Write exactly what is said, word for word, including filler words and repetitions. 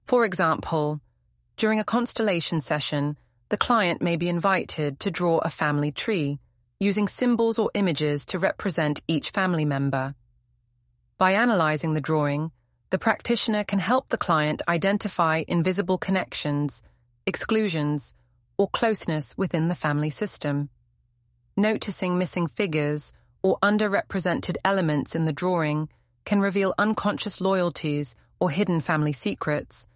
For example, during a constellation session, the client may be invited to draw a family tree, using symbols or images to represent each family member. By analyzing the drawing, the practitioner can help the client identify invisible connections, exclusions, or closeness within the family system. Noticing missing figures or underrepresented elements in the drawing can reveal unconscious loyalties or hidden family secrets,